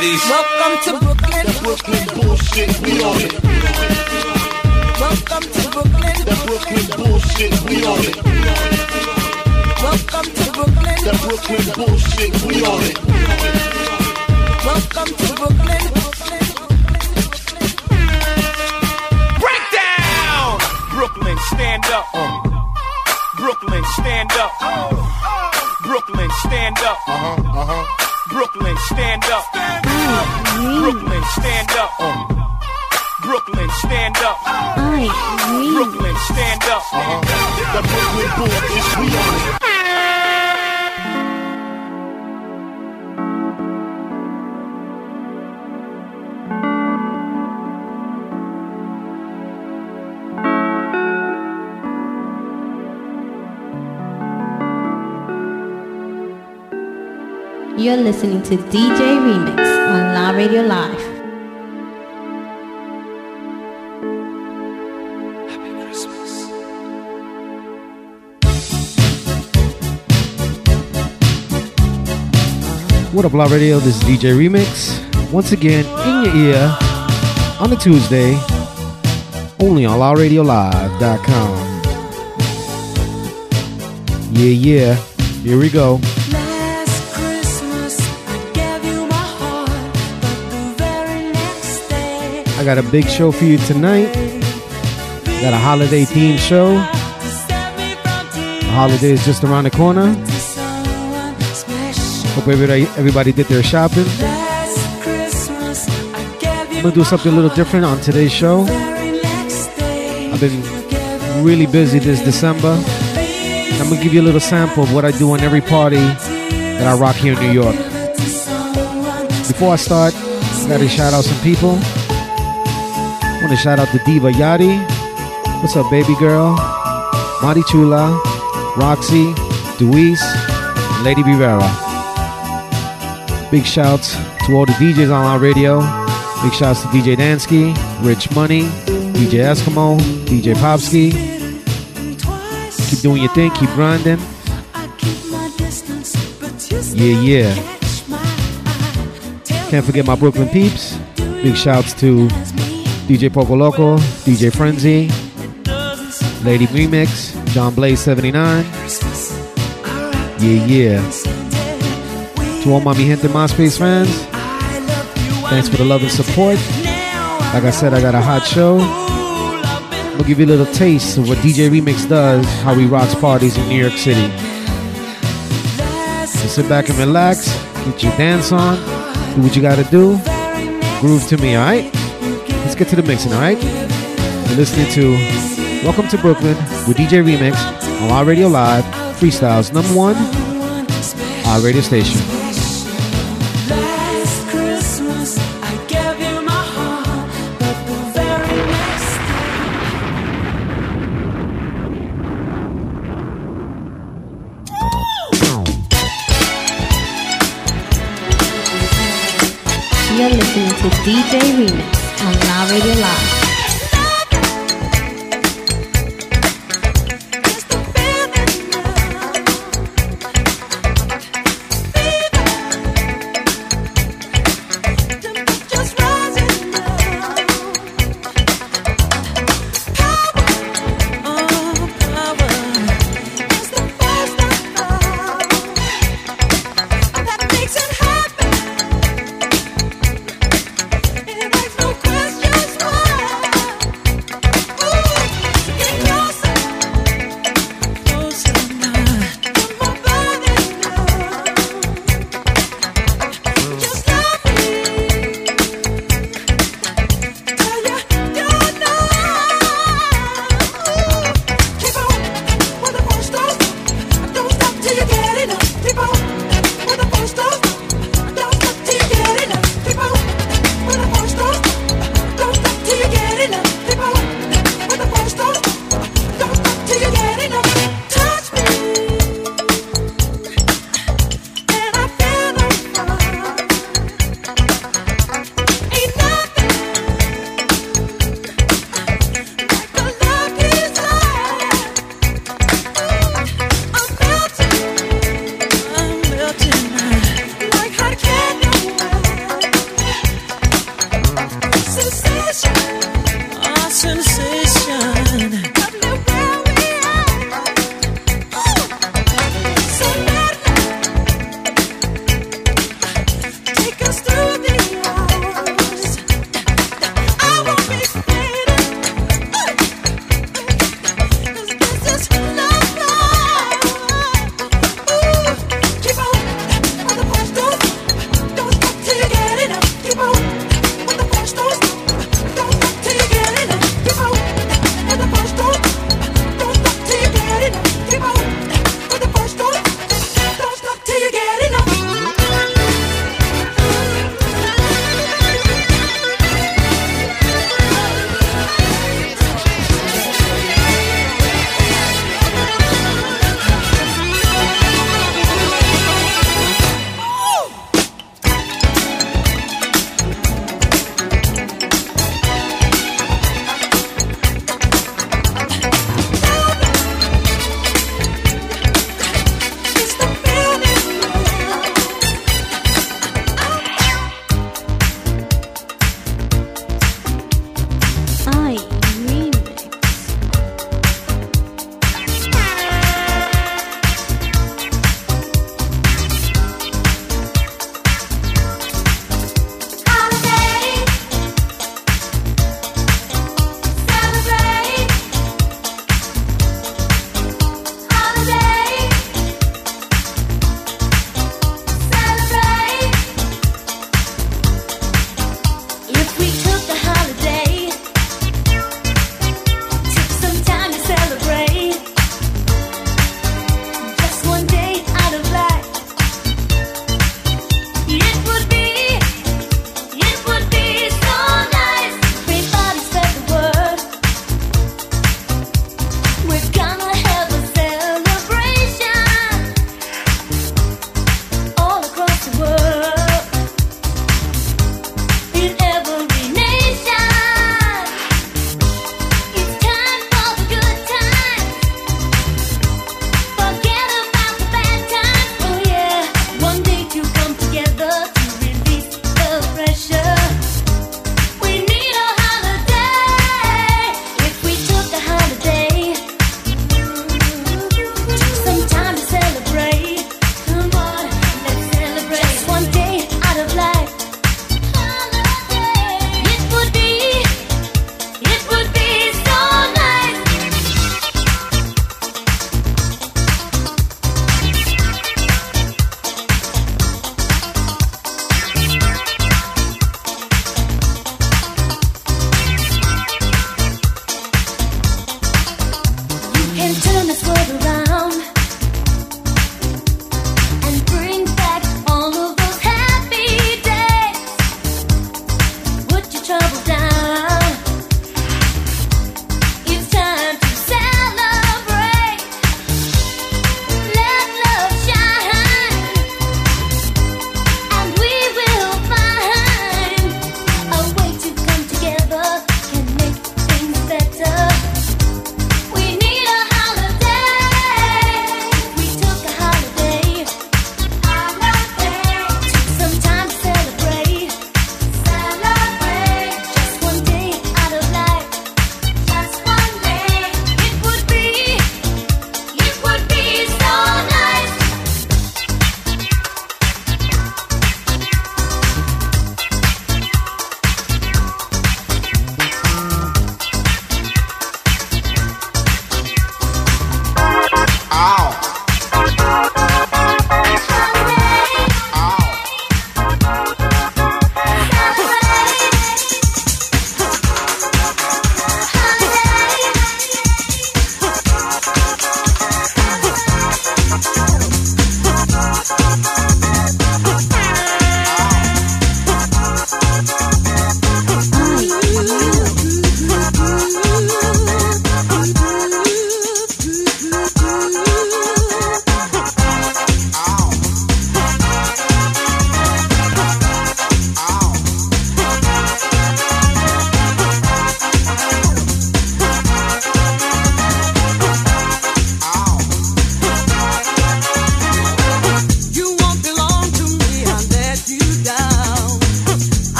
ladies. Welcome to Brooklyn. That Brooklyn bullshit, we on it. Welcome to Brooklyn. That Brooklyn bullshit, we on it. Welcome to Brooklyn. That Brooklyn bullshit, we on it. Welcome to Brooklyn. Break down! Brooklyn, stand up. Brooklyn, stand up. Brooklyn, stand up. Brooklyn, stand up. Brooklyn, stand up. Brooklyn, stand up. Brooklyn, stand up. That Brooklyn bullshit, we on it. You're listening to DJ Remix on La Radio Live. Happy Christmas. What up, La Radio? This is DJ Remix. Once again, in your ear, on a Tuesday, only on LaRadioLive.com. Yeah, here we go. I got a big show for you tonight. Got a holiday themed show. The holiday is just around the corner. Hope everybody did their shopping. I'm gonna do something a little different on today's show. I've been really busy this December. I'm gonna give you a little sample of what I do on every party that I rock here in New York. Before I start, I gotta shout out some people. I want to shout out to Diva Yachty. What's up, baby girl? Mari Chula, Roxy, Deweese, and Lady Rivera. Big shouts to all the DJs on our radio. Big shouts to DJ Dansky, Rich Money, DJ Eskimo, DJ Popsky. Keep doing your thing, keep grinding. Yeah. Can't forget my Brooklyn peeps. Big shouts to DJ Poco Loco, DJ Frenzy, Lady Remix, John Blaze 79. Yeah. To all my Mi Gente MySpace fans, thanks for the love and support. Like I said, I got a hot show. I'm gonna give you a little taste of what DJ Remix does, how he rocks parties in New York City. So sit back and relax, get your dance on, do what you gotta do, groove to me, alright? Let's get to the mixing, alright? You're listening to Welcome to Brooklyn with DJ Remix on our Radio Live, Freestyle's #1, our radio station. You're listening to DJ Remix on La Radio Live. It makes no questions why.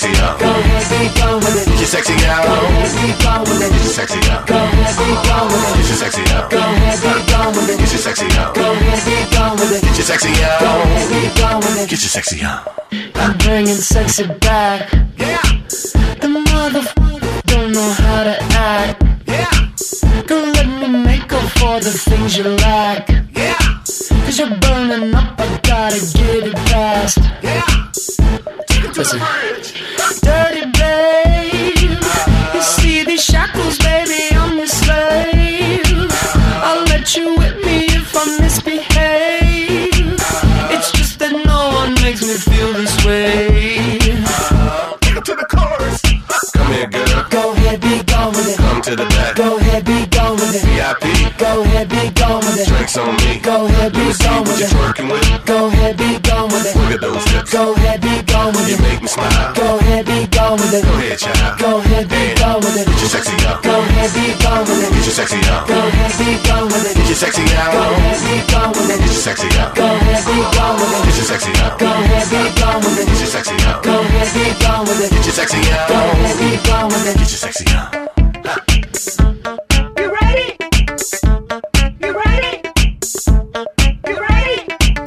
sexy out. Go ahead, be gone with it. Get your sexy out. Go ahead, be gone with it. Get your sexy out. Go ahead, be gone with it. Get your sexy out. Go ahead, be gone with it. Get your sexy out. Go ahead, be gone with it. Get your sexy out. Go ahead, be gone with it. Get your sexy out. I'm bringing sexy back. Yeah. The motherfucker don't know how to act. Yeah. Don't let me make up for the things you lack. Yeah. Cause you're burning up, I gotta get it fast. Yeah. Take it to Listen. the bridge. Dirty babe, you see these shackles, baby, I'm your slave. I'll let you whip me if I misbehave. It's just that no one makes me feel this way. Take it to the chorus. Come here, girl. Go ahead, be gone with it. Come to the back. Go ahead, be gone with it. VIP. Go ahead, be gone with it. Drinks on me. Go ahead, Let be me see gone what with you're it. twerking with. Go ahead, be gone with it. Look at those hips. Go ahead, be gone with You it. make me smile. Go ahead, be gone with it. Go ahead, child. Go ahead, be gone with it. Get your sexy out. Go ahead, be gone with it. Get your sexy out. Go ahead, be gone with it. Get your sexy out. Go ahead, be gone with it. Get your sexy out. Go ahead, be gone with it. Get your sexy out. Go ahead, be gone with it. Get your sexy out. Go ahead, be gone with it. Get your sexy out. Go ahead, be gone with it. Get your sexy out. You ready? You ready? You ready?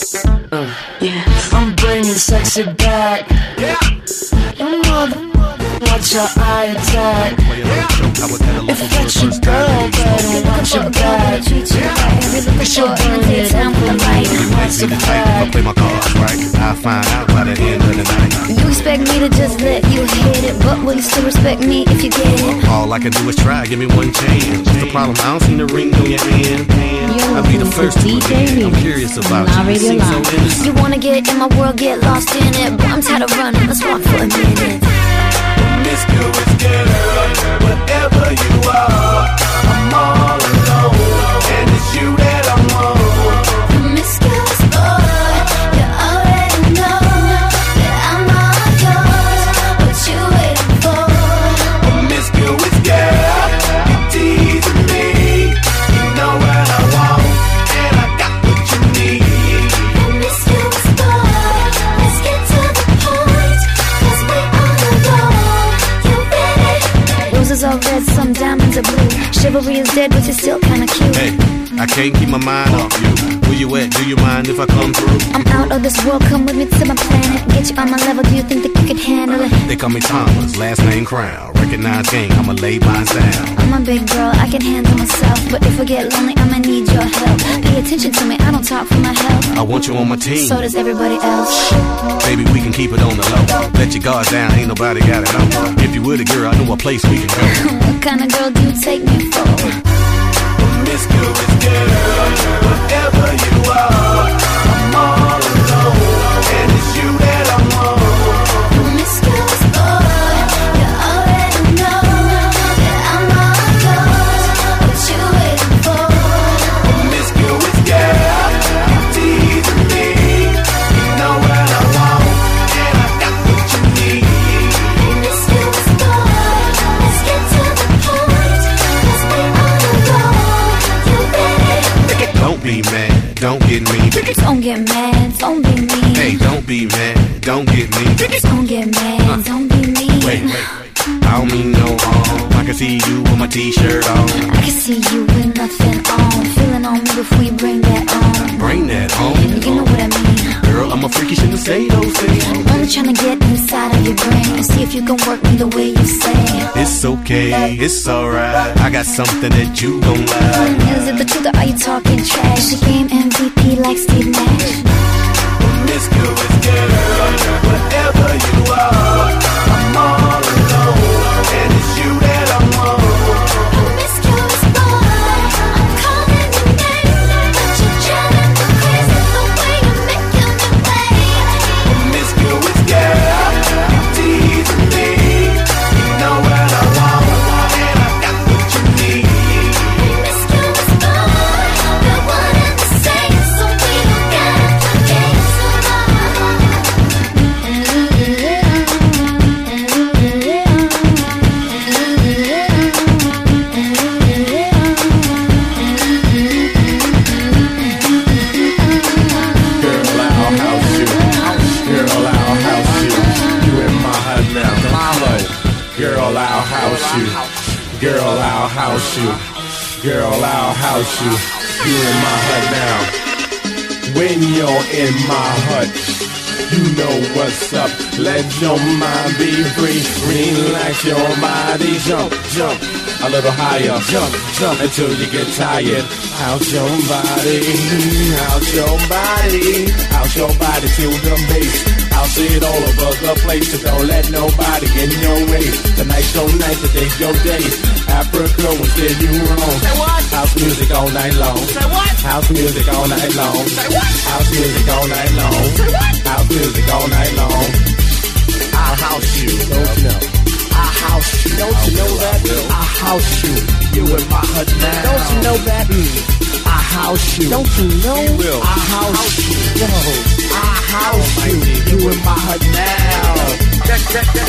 Yeah. I'm bringing sexy back. Yeah. You mother, watch your eye attack. If that's your girl, better watch your back. She'll burn it up with the light. What's the fact? Play my cards right. I'll find out by the end of the night. You expect me to just let you hit it, but will you still respect me if you get it? All I can do is try. Give me one chance. What's the problem? I don't see the ring on your hand. You're I'll be the listening first to to DJ admit. I'm Remix curious on about La you. You Radio seem so Live. innocent. You wanna get in my world, get lost in it, but I'm tired of running. Let's walk for a minute. Promiscuous girl, whatever you are, I'm all alone, and it's you that I want. Promiscuous boy, you already know that I'm all yours. What you waiting for? Promiscuous girl, you teasing me. You know what I want, and I got what you need. Promiscuous boy, let's get to the point, 'cause we all alone. You ready? Roses are red, some diamonds are blue. Chivalry is dead, but you're still kinda cute. Hey, I can't keep my mind off you. Where you at? Do you mind if I come through? I'm out of this world, come with me to my planet. Get you on my level, do you think that you can handle it? They call me Thomas, last name Crown. Recognize gang, I'ma lay mine down. I'm a big girl, I can handle myself. But if I get lonely, I'ma need your help. Pay attention to me, I don't talk for my health. I want you on my team. So does everybody else. Baby, we can keep it on the low. Let your guard down, ain't nobody got it on. If you with a girl, I know a place we can go. What kind of girl do you take me for? Promiscuous girl, whatever you are, I'm all alone, and it's you that I want. Promiscuous boy, you already know that I'm all yours. What you waiting for? Promiscuous girl, you teasing me. You know what I want, and I got what you need. Promiscuous boy, let's get to the point, 'cause we all alone. You ready? Don't be mad, don't get me. Don't get mad, don't be mean. Hey, don't be mad, don't get me. Don't get mad, don't be mean. Wait, I don't mean no harm. I can see you with my t-shirt on. I can see you with nothing on. Feeling on me before you bring that on. Bring that home. You know what I mean. Girl, I'm a freaky, shouldn't say those things. Only trying to get inside of your brain and see if you can work me the way you say. It's okay, it's alright. I got something that you gon' like. Is it the truth or are you talking trash? The game MVP like Steve Nash. Promiscuous girl, whatever you are, I'm all alone, and it's you that I want. Promiscuous boy, I'm calling your name, but you're driving me crazy the way you're making me wait. Promiscuous girl, you teasing me. You know what I want, and I got what you need. Promiscuous boy, we're one and the same, so we don't gotta play games. you. Girl, I'll house you. Girl, I'll house you. You in my hut now. When you're in my hut, you know what's up. Let your mind be free. Relax your body. Jump, jump. A little higher. Jump, jump until you get tired. Out your body. Out your body. Out your body to the base. I'll see it all over the place, so don't let nobody get in your way. Tonight's your night, today's your day. Africa will steer you wrong. Say what? House music all night long. Say what? House music all night long. Say what? House music all night long. Say what? House music all night long. I'll house you, don't you know? I'll house you, don't you know that? I'll house you, you in my hut now. Don't you know that? I'll house you, don't you know? I'll house you, yo. I'll house you, you in my hut now. Check this out.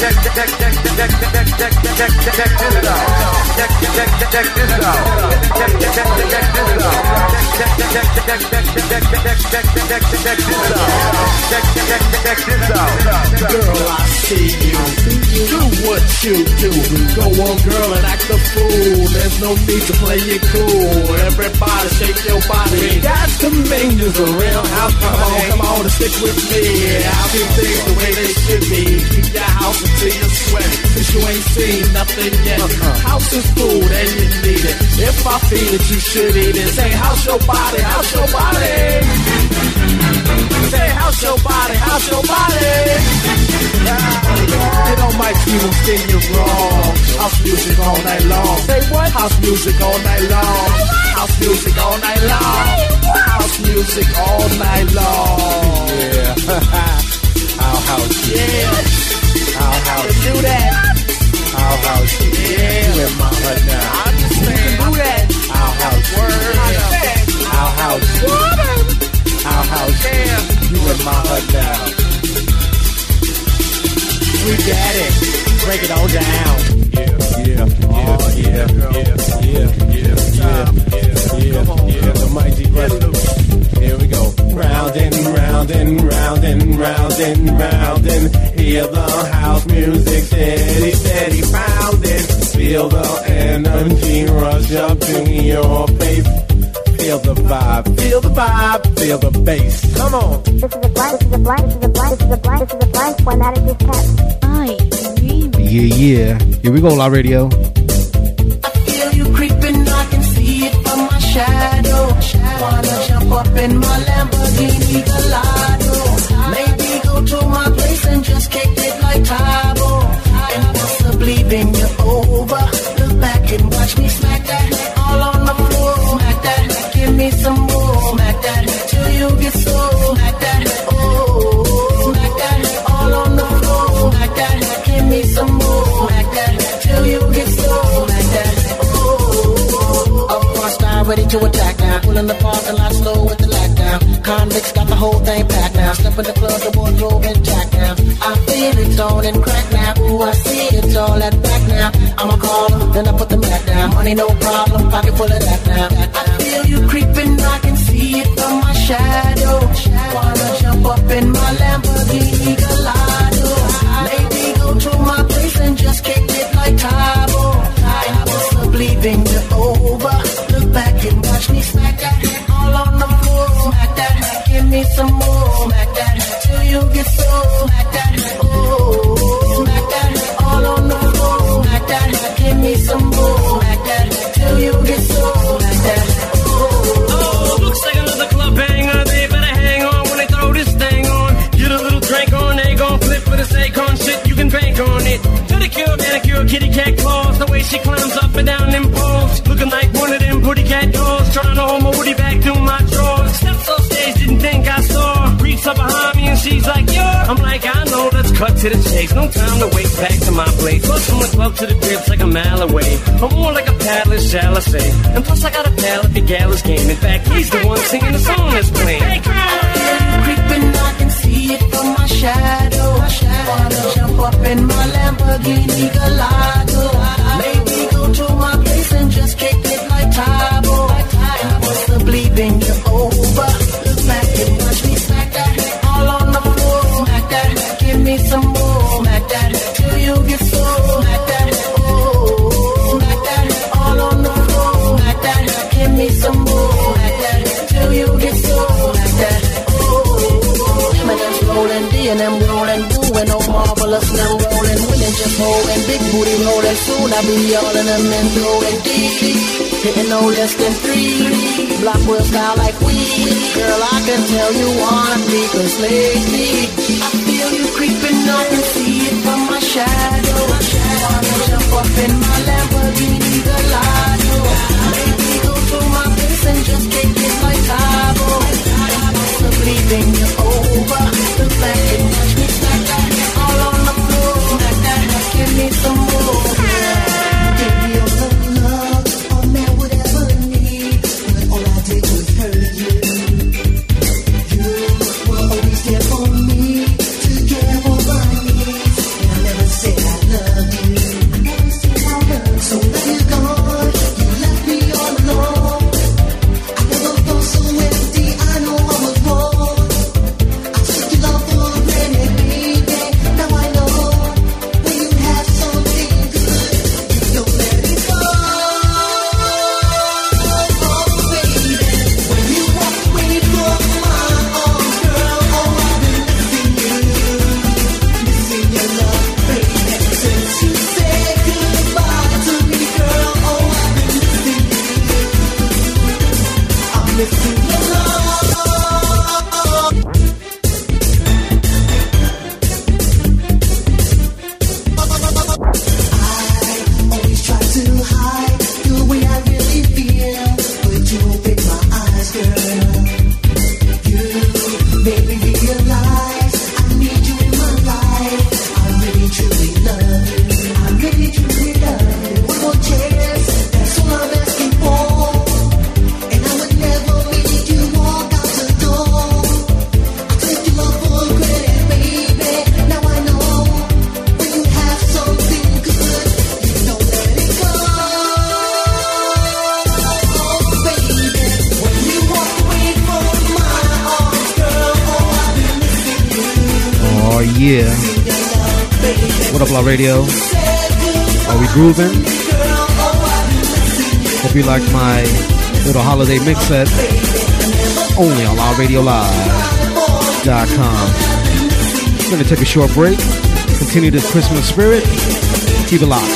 Girl, I see you. Do what you do. Go on, girl, and act a fool. There's no need to play it cool. Everybody shake your body. Got the mangers around. Come on, and stick with me. I'll do things the way they should be. Keep your house until you sweat. Since you ain't seen nothing yet. House is food and you need it. If I feed it, you should eat it. Say, house your body, house your body. Say, house your body, house your body. You know my people sing you wrong. House music all night long. Say what? House music all night long. House music all night long. House music all night long. Yeah. I'll house you. Yeah. I'll house you. Do that. I'll house you. Yeah. You in my hut now. I understand. Do that. I'll house you. Yeah. I'll house you. I'll house you. You in my hut now. We got it. Break it all down. Yeah. The mighty Buster. Here we go. Round and round and round and round and round and hear the house music steady pounding. Feel the energy rush up to your face. Feel the vibe, feel the vibe, feel the bass. Come on. This is a blind, this is a blind, this is a blind, this is a blind, this is a blind formatted this cat. Ay, Yeah. Here we go, La Radio. I feel you creeping, I can see it from my shadow. Wanna jump up in my Lamborghini Gallardo. Maybe go to my place and just kick it like Tybo. And possibly bend you over. Look back and watch me smack that all on the floor. Smack that, give me some more. Smack that till you get so. Smack that, oh. Smack that all on the floor. Smack that, give me some more. Smack that till you get so. Smack that, oh. Up front style, ready to attack now. Pulling the parking lot slow with the lack down. Convicts got the whole thing packed now. Step in the club, the wardrobe intact now. I feel it on and crack now. Ooh, I see it all at back now. I'm a caller, then I put the mat down. Money no problem, pocket full of that now. I feel you creeping, I can see it from my shadow. Wanna jump up in my Lamborghini Gallardo. Maybe go to my place and just kick it like Tybo. And possibly bend you over. Look back and watch me smack that all on the floor. Smack that, give me some more. Smack that till you get so. Smack that, oh. Smack that all on the floor. Smack that, give me some more. Smack that till you get so. Smack that, Oh, looks like another club banger. They better hang on when they throw this thing on. Get a little drink on, they gon' flip with this acorn shit. You can bank on it. Pedicure, manicure, kitty cat claws. The way she climbs up and down them poles, looking like one of them pretty cat dolls. Trying to hold my woody back through my drawers. Steps off stage, didn't think I saw. Reach up behind me and she's like, yo. I'm like, I know, let's cut to the chase. No time to wait, back to my place. Plus, someone close to the crib's like a mile away. I'm more like a paddler, shall I say. And plus, I got a pal if the gal is game. In fact, he's the one singing the song that's playing. Hey, creeping, I can see it from my shadow. Wanna jump up in my Lamborghini Gallardo. Maybe go to my place and just kick it like Tybo. And possibly bend you over. Look back and watch me smack that all on the floor. Smack that, give me some more. Smack that till you get so. Smack that, oh. doing no marvelous, now rolling, women just holding, big booty rolling. Soon I be all in them and throwing deep, hitting no less than 3. Block real style like we. Girl, I can tell you wanna be, cause lately I feel you creeping up and see it from my shadow. Wanna jump up in my Lamborghini Gallardo, maybe go to my place and just take it like Cabo. Possibly bring you over the back and touch me like that, all on the floor like that. Give me some more. Give me all the love a man would ever need, but all I did was hurt you. You were always there for me, to care for my needs, and I never said I love you. I never said I love you. So now you're gone, you left me all alone. I never felt so empty, I know I was wrong. I took your love for granted, baby. Now I know when you have something good, you don't let it go. Oh, baby, when you walk away from my arms, girl, oh, I've been missing your love, baby. Since you said goodbye to me, girl, oh, I've been missing you. I'm missing your love. I always try to hide the way I really feel, but you open my eyes, girl. You made me realize I need you in my life. I really truly love you. I really truly love you. One more chance, that's all I'm asking for. And I would never make you walk out the door. I take your love for granted, baby. Now I know when you have something good, you don't let it go. Oh, baby, when you walk away from my arms, girl, oh, I've been missing you. Oh yeah. What up, La Radio? Are we grooving? Hope you like my little holiday mix set. Only on LoudRadioLive.com. I'm gonna take a short break. Continue this Christmas spirit. Keep it locked.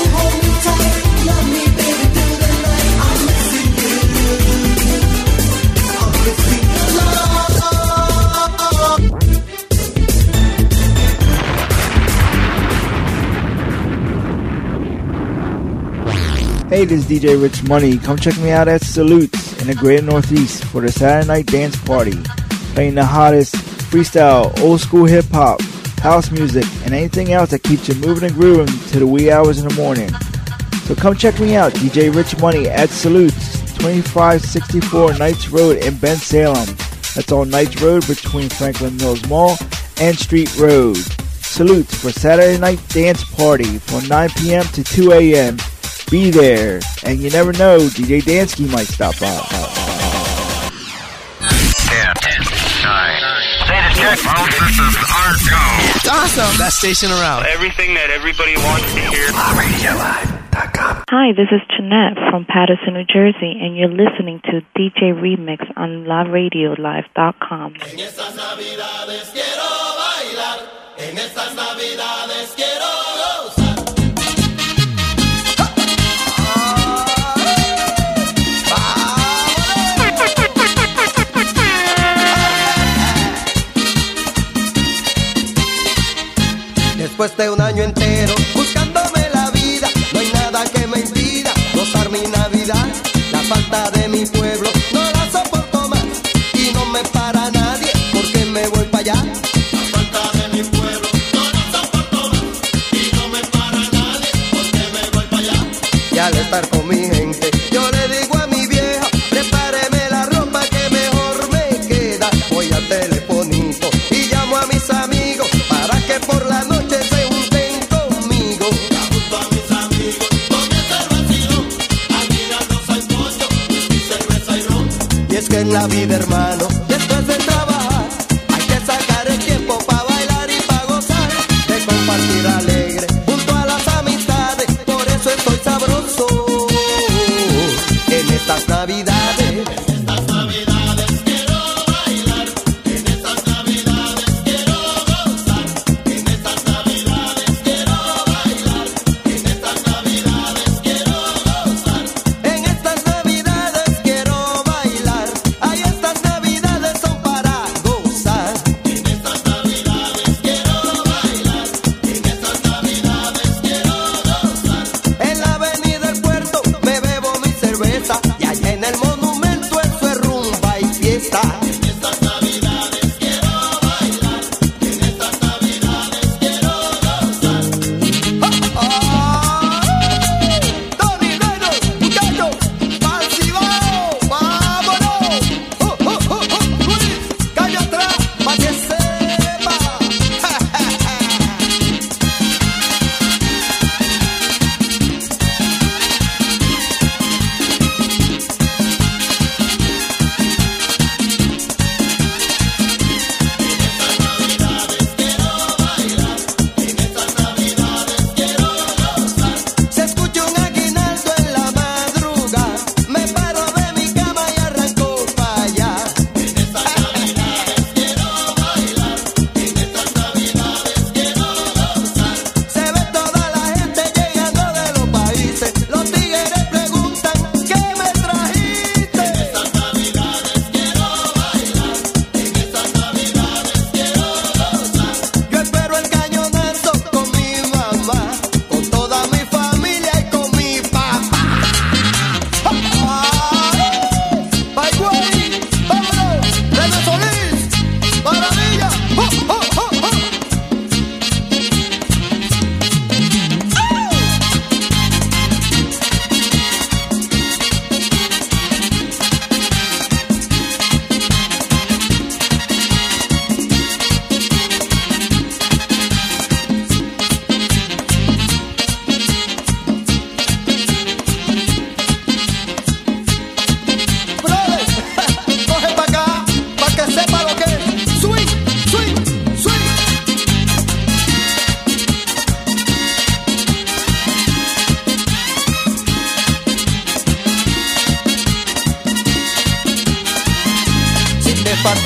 Hey, this is DJ Rich Money. Come check me out at Salutes in the Greater Northeast for the Saturday Night Dance Party. Playing the hottest freestyle, old school hip hop, house music, and anything else that keeps you moving and grooving to the wee hours in the morning. So come check me out, DJ Rich Money at Salutes, 2564 Knights Road in Bensalem. That's on Knights Road between Franklin Mills Mall and Street Road. Salutes for Saturday Night Dance Party from 9 p.m. to 2 a.m. Be there, and you never know, DJ Dansky might stop by. 10, 9. Status check. All systems are go. Awesome. Best station around. Everything that everybody wants to hear. LoudRadioLive.com. Hi, this is Jeanette from Patterson, New Jersey, and you're listening to DJ Remix on LoudRadioLive.com. En estas Navidades quiero bailar. En estas Navidades quiero gozar. Después de un año entero buscándome la vida, no hay nada que me impida gozar mi Navidad. La falta de mi pueblo no la soporto más y no me para nadie porque me voy para allá. La falta de mi pueblo no la soporto más y no me para nadie porque me voy para allá. Y al estar con mi gente yo le digo a mi vieja, prepáreme la ropa que mejor me queda. Voy al telefonito y llamo a mis amigos para que por la noche que en la vida, hermano, después de trabajar hay que sacar el tiempo para bailar y para gozar, de compartir alegre junto a las amistades. Por eso estoy sabroso en estas Navidades. En estas Navidades quiero bailar. En estas Navidades quiero gozar. En estas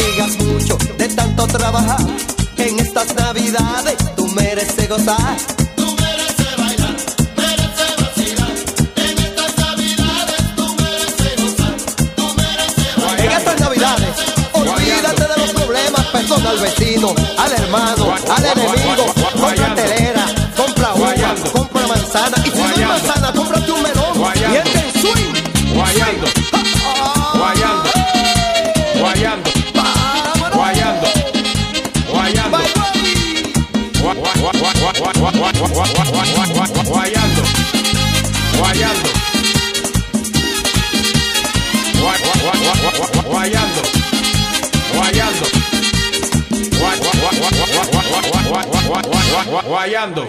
digas mucho de tanto trabajar. En estas navidades tú mereces gozar. Tú mereces bailar, mereces vacilar. En estas navidades tú mereces gozar. Tú mereces bailar. En estas navidades, olvídate de los problemas. Perdona al vecino, al hermano, al enemigo. Compra telera, compra uva, compra manzana. Y si no hay manzana, cómprate un melón. Y entra en swing. Guayando, guayando, guayando, guayando, guayando, guayando, guayando, guayando, guayando, guayando.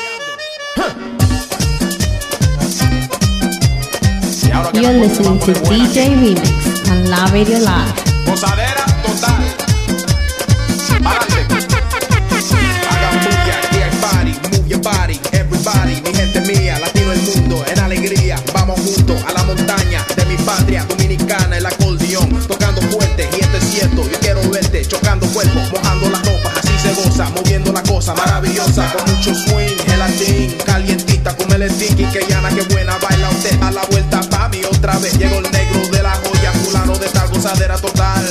You're listening to DJ Remix on La Radio Live. Posadera total. Párate. Hagan bulla, aquí hay party. Move your body, everybody. Mi gente mía, latino el mundo, en alegría. Vamos juntos a la montaña de mi patria dominicana, el acordeón, tocando fuerte. Y esto es cierto, yo quiero verte chocando cuerpos, mojando las ropas. Así se goza, moviendo la cosa maravillosa. Con mucho swing, gelatín, calientita, con el tiki. Que llana, que buena, baila usted. A la vuelta pa' mí otra vez. Llegó el negro de la joya, fulano de tal gozadera total.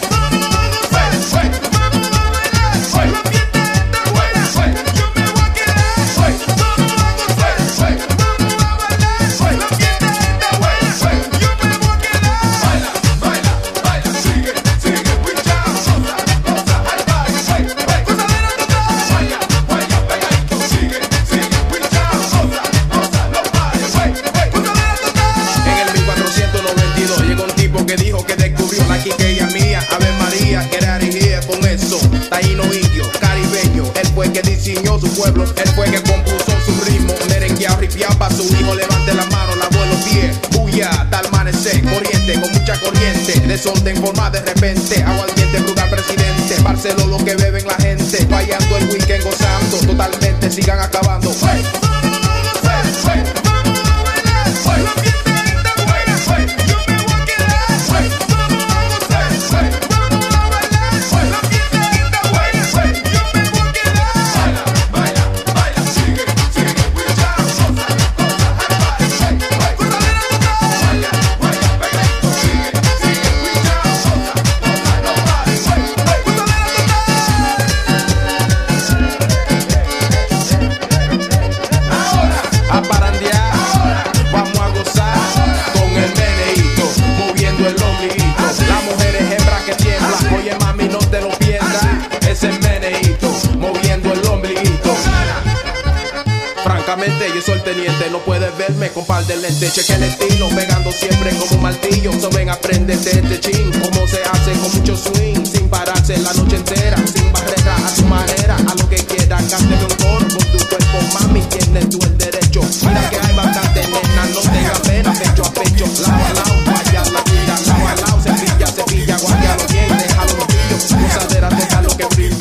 Su pueblo, él fue que compuso su ritmo, merengueado, ripiado pa' su hijo. Levante la mano, la los pies, bulla, tal amanecer, corriente, con mucha corriente, desorden forma de repente, aguardiente, frugal presidente, Barceló lo que beben la gente, fallando el weekend, gozando, totalmente, sigan acabando. Yo soy el teniente, no puedes verme con par de lentes. Cheque el estilo, pegando siempre como un martillo. So ven, aprendete este chin, como se hace con mucho swing, sin pararse la noche entera, sin barrera, a tu manera, a lo que quiera. Cánteme un coro con tu cuerpo, mami, tienes tú el derecho. Mira que hay bastante nena, no tengas pena, pecho a pecho, lado a lado, vaya la vida, lado a lado, cepilla, cepilla, guardia los dientes, déjalo los brillos, gozadera, déjalo que brillo.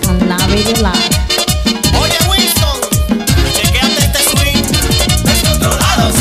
on La Radio Live. Oye Winston, chequeate este swing, descontrolados.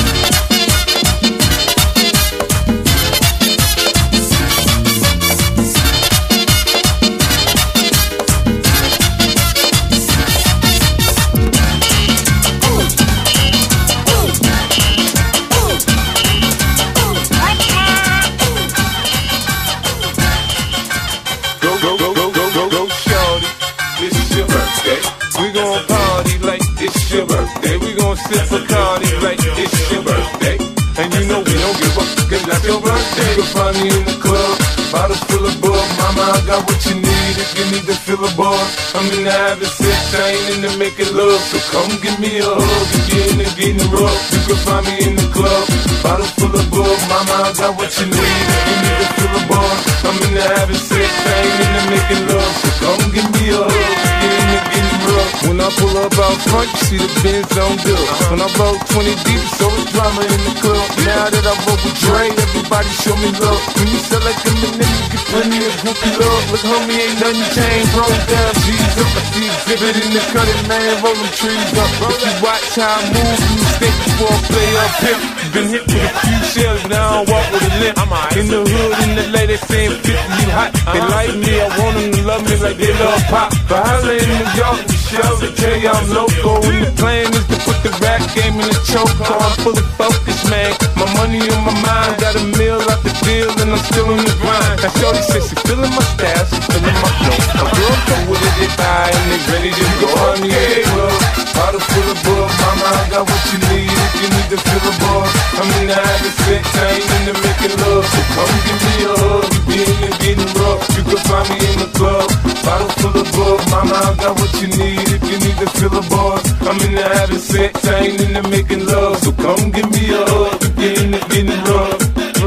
Sip Bacardi like it's your birthday. And you know we don't give up, cause that's your birthday. You can find me in the club, bottle full of bug. Mama, I got what you need if you need to fill a bar. I'm in the having sex, I ain't in the making love. So come give me a hug if you're in the getting rough. You can find me in the club, bottle full of bug. Mama, I got what you need if you need to fill a bar. I'm in the having sex, I ain't in the making love. So come give me a hug if you're in the getting rough. When I pull up out front, you see the Benz on dub. When I roll 20 deep, so it's drama in the club. Now that I roll with Dre, everybody show me love. When you sell like a minute, you get plenty of groupie love. Look, homie, ain't nothing changed. Roll down, G's up. I see exhibit in the cutting, man. Roll them trees up. If you watch how I move, you stay before I play up here. Been hit with a few shells, but I don't walk with a limp. In the hood, in the lady saying 50, you hot. They like me, I want them to love me like they love pop. But holla in New York, Michelle, they tell you I'm loco. And the plan is to put the rap game in the choke. I'm fully focused, man. My money on my mind, got a meal out the deal, and I'm still on the grind. Now shorty says she feeling my style, she feeling my flow. A girl come with it, they buy, and they ready to go on the club. Bottle full of bug, mama, I got what you need if you need to fill a bar. I'm in the having sex, I ain't in the making love. So come give me a hug, you be in the getting rough. You can find me in the club, bottle full of bug, mama, I got what you need if you need to fill a bar. I'm in the having sex, I ain't in the making love. So come give me a hug, you be in the getting rough.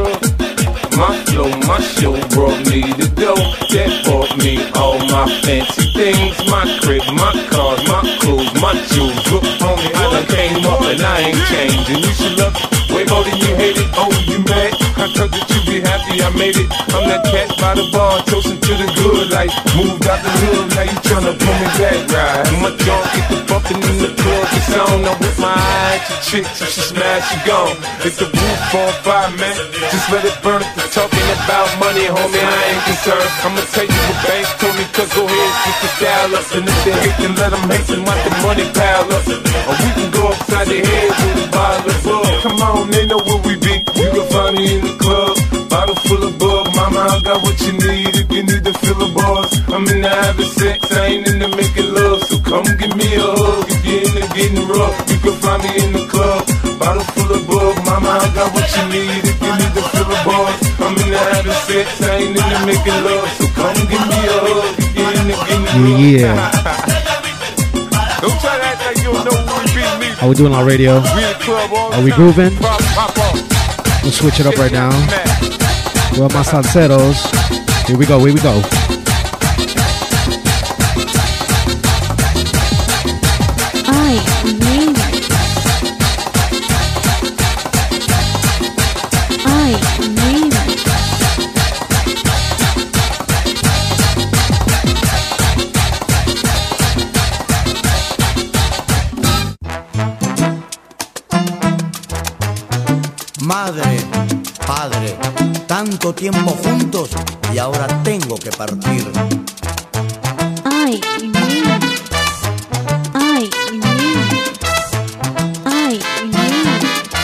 My flow, my show brought me the dough. That bought me all my fancy things. My crib, my cars, my clothes, my jewels. Look, homie, I done came up and I ain't changed. And you should love it way more than you hate it. Oh, you mad? I thought that you be happy I made it. I'm that cat by the bar, toasting to the good life. Moved out the hood, now you tryna pull me back, right? My junk get the bumping in the club. It's on, I'm with my eye at your chick till she smash, she gone. It's the roof on fire, man. Just let it burn. Talking about money, homie, I ain't concerned. I'ma tell you what banks told me, cause go ahead, switch the style up. And if they hate, then let them hate, and watch the money pile up. Or we can go upside the head with a bottle of bug. Come on, they know where we be. You can find me in the club, bottle full of bug. Mama, I got what you need if you need to fill the bars. I'm in the having sex, I ain't in the making love. So come give me a hug if you're in the getting rough. You can find me in the club, bottle full of bug. Mama, I got what you need if you need to fill the bars. I'm in the having sex, I ain't in the making love. So come give me a hug if you're in the getting rough. Yeah. Don't try to act like you don't know who we be. How we doing on radio? Are we grooving? We'll switch it up right now. Well, my salseros. Here we go, here we go. Madre, padre, tanto tiempo juntos y ahora tengo que partir. Ay, niña. Ay, niña. Ay, niña.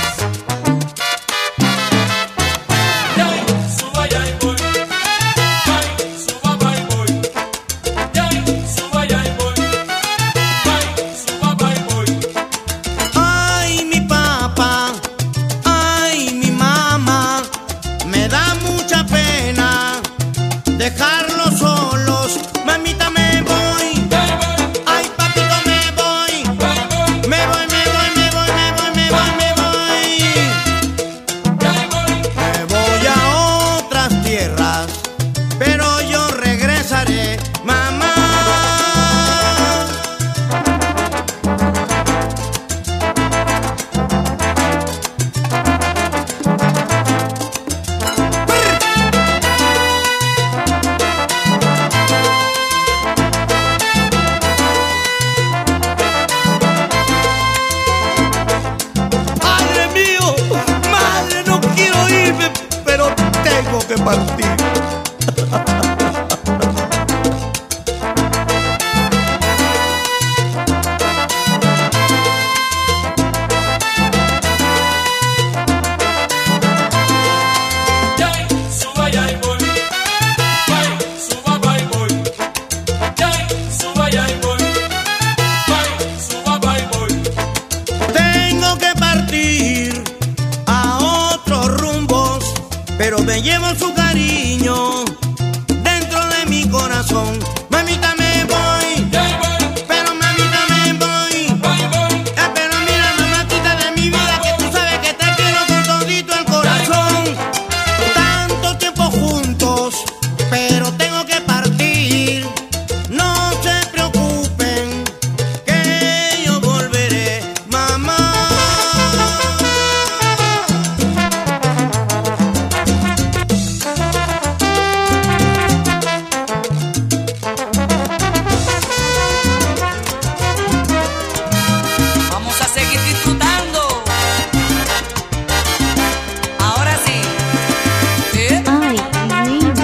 Ay, mi papá, ay, mi mamá, me da mucha pena dejarlos solos que partir. Tengo que partir a otros rumbos, pero me llevo su cariño dentro de mi corazón. Mamita, me voy, pero mamita, me voy. Pero mira, mamáquita de mi vida, que tú sabes que te quiero con todito el corazón. Tanto tiempo juntos, pero tengo que partir. No se preocupen, que yo volveré, mamá. Vamos a seguir disfrutando. Ahora sí. Ay, remix.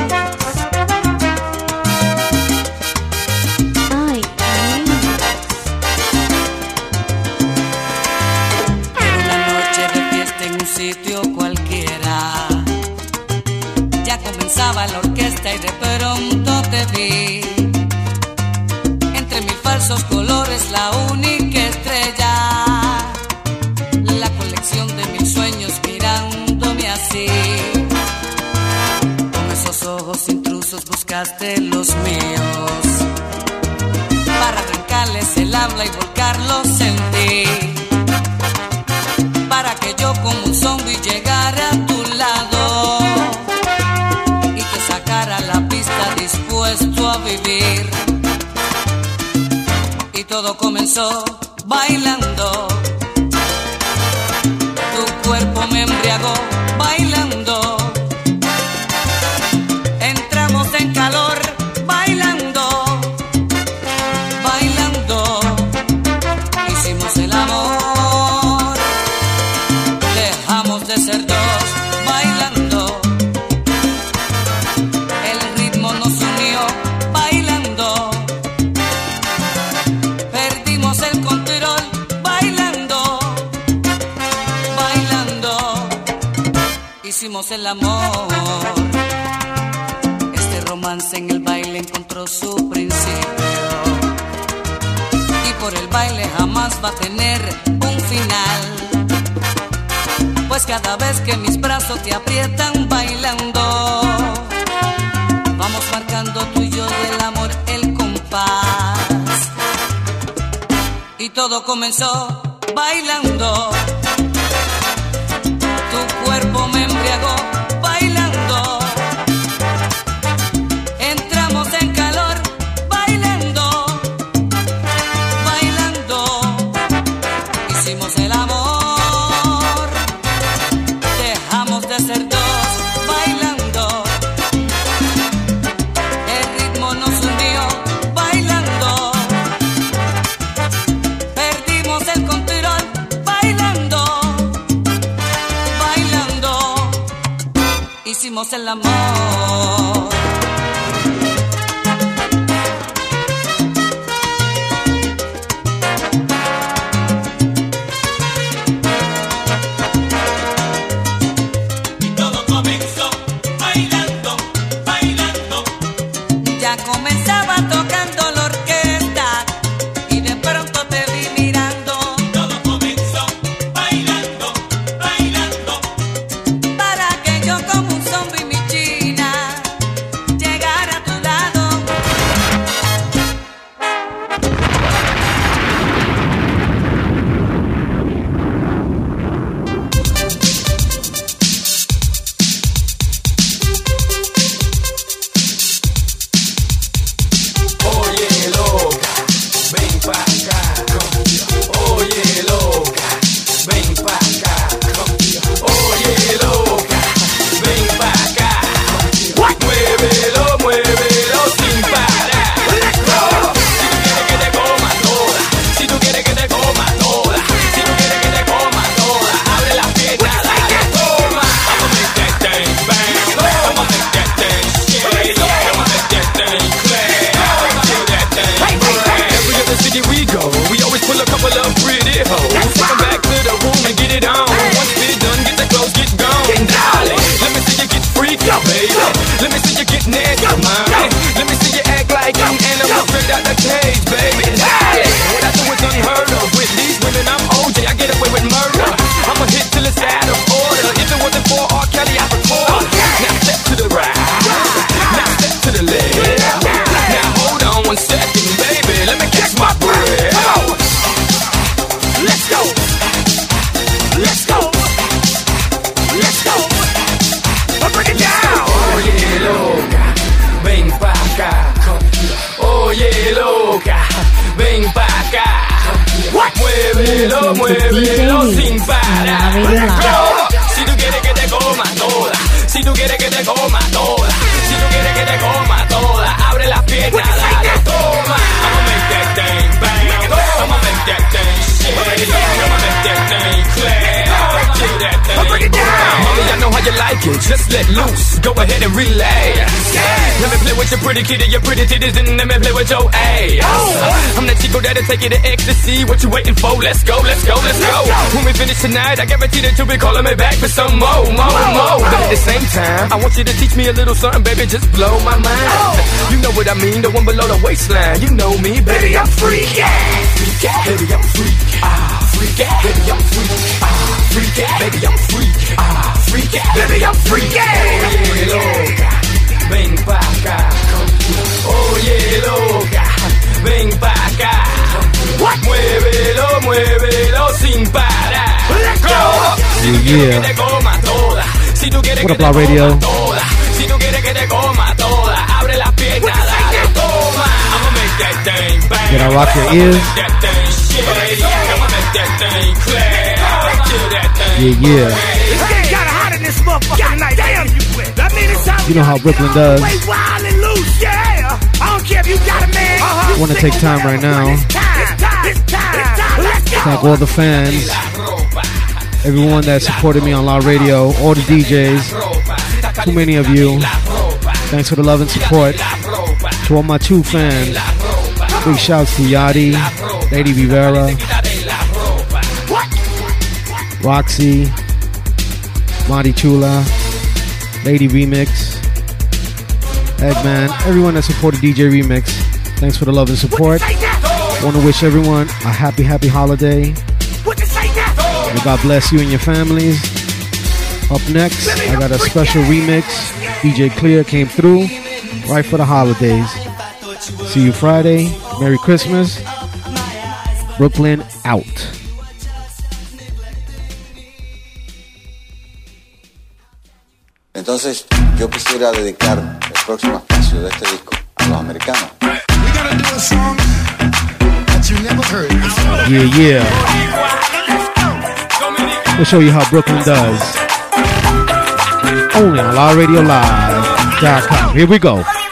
Ay, remix. Era una noche de fiesta en un sitio cualquiera. Ya comenzaba la orquesta y de pronto te vi. Entre mil falsos colores, la única estrella. La colección de mil sueños mirándome así. Con esos ojos intrusos buscaste los míos. Para arrancarles el habla y volcarlos en ti. Para que yo como un zombie llegara a tu lado y te sacara a la pista dispuesto a vivir. Y todo comenzó bailando. Tu cuerpo me embriagó bailando. Entramos en calor bailando, bailando. Hicimos el amor. Dejamos de ser dos bailando. El ritmo nos unió bailando. Perdimos el control bailando, bailando. Hicimos el amor. Este romance en el baile encontró su principio. Y por el baile jamás va a tener un final. Pues cada vez que mis brazos te aprietan bailando, vamos marcando tú y yo del amor el compás. Y todo comenzó bailando. Tu cuerpo me embriagó bailando. Entramos en calor bailando, bailando. Hicimos el amor. Dejamos de ser dos bailando. El ritmo nos unió bailando. Perdimos el control bailando, bailando. Hicimos el amor. Todo comenzó bailando, bailando. Ya comenzaba tocando la orquesta y de pronto te vi mirando. Todo comenzó bailando, bailando. Para que yo como un zombie mi china Muévelo, muévelo sin parar. Si tú quieres que te coma toda, si tú quieres que te coma toda, si tú quieres que te coma toda, abre las piernas, dale, toma. I'ma make that thing bang, I'ma make that thing shake, I'ma make that thing clap, do that thing. Break it down. Mommy, I know how you like it, just let loose, go ahead and relax. Let me play with your pretty kitty, your pretty titties, and let me play with your ass. I'm that Chico that'll take you to ecstasy. What you waiting for? Let's go, let's go, let's go. When we finish tonight, I guarantee that you'll be calling me back for some more. But at the same time, I want you to teach me a little something, baby, just blow my mind. You know what I mean, the one below the waistline. You know me, baby, I'm freaky. Baby, I'm freak. Freaky. Baby, I'm freak. Freaky. Baby, I'm freak. Freaky. Baby, I'm freaky. Oye, loca, ven pa' acá. Oye, loca, ven pa' acá. Muévelo, muévelo sin parar. Let's go. Si tú quieres que te coma toda, si tú quieres que te coma toda, si tú quieres que te coma toda, abre las piernas, dale, toma. I'ma make that thing bang. Get I rock your ears. That thing shake. I'ma make that thing clap. Do that thing. Yeah. It's getting kinda hot in this motherfucker tonight. Damn, that mean it's time. You know how Brooklyn does. Way wild and loose, yeah. I don't care if you got a man. I want to take time right now. Thank all the fans, everyone that supported me on Loud Radio, all the DJs, too many of you. Thanks for the love and support. To all my true fans, big shouts to Yachty, Lady Rivera, Roxy, Monty Chula, Lady Remix, Eggman, everyone that supported DJ Remix. Thanks for the love and support. I want to wish everyone a happy holiday. May God bless you and your families. Up next, I got a special remix. DJ Clear came through right for the holidays. See you Friday. Merry Christmas. Brooklyn out. Entonces, yo quisiera dedicar el próximo espacio de este disco a los americanos. Yeah. We'll show you how Brooklyn does. Only on LoudRadioLive.com. Here we go.